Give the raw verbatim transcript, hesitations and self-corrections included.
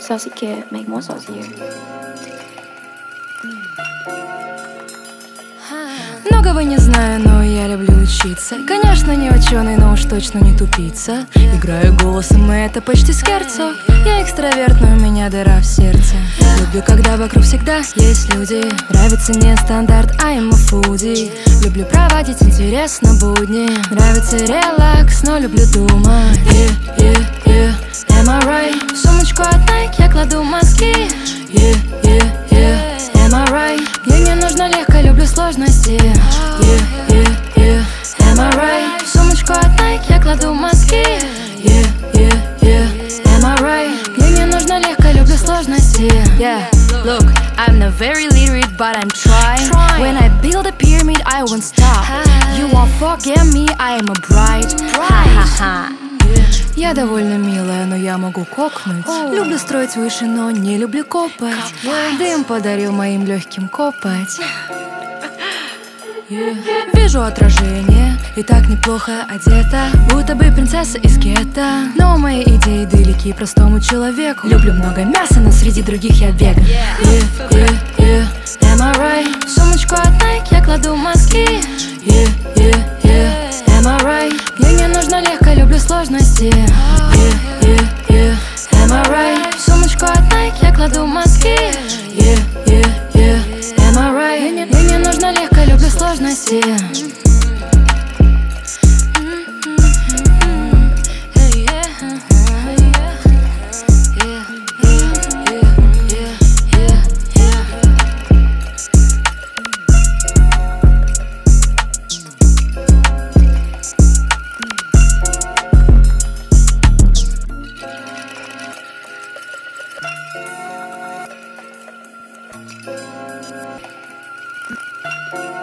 ça aussi que make-moi sortir. Многого не знаю, но я люблю учиться. Конечно, не ученый, но уж точно не тупица. Играю голосом, и это почти скерцо. Я экстраверт, но у меня дыра в сердце. Люблю, когда вокруг всегда есть люди. Нравится не стандарт, а I'm a foodie. Люблю проводить интересно будни. Нравится релакс, но люблю думать. Yeah, yeah, yeah, am I right? В сумочку от Nike я кладу мозги. Yeah, yeah, yeah, am I right? Мне не нужно легко, люблю сложности. Yeah, yeah, yeah, am I right? В сумочку от Nike я кладу мозги. Yeah, yeah, yeah, am I right? Мне не нужно легко, люблю сложности. Yeah, look, I'm not very literate, but I'm trying. When I build a pyramid, I won't stop. You won't forget me, I am a bride. Ха-ха-ха. Я довольно милая, но я могу кокнуть. Люблю строить выше, но не люблю копать. Дым подарил моим легким копать. Yeah. Вижу отражение, и так неплохо одета, будто бы принцесса из гетто. Но мои идеи далеки простому человеку. Люблю много мяса, но среди других я веган. Yeah, yeah, yeah, am I right? В сумочку от Nike я кладу мозги. Yeah, yeah, yeah, am I right? Мне не нужно легко, люблю сложности. Yeah, yeah, yeah, am I right? В сумочку от Nike я кладу мозги. Yeah, yeah, yeah, am I right? Мне не, мне не нужно легко, люблю сложности. Thank you.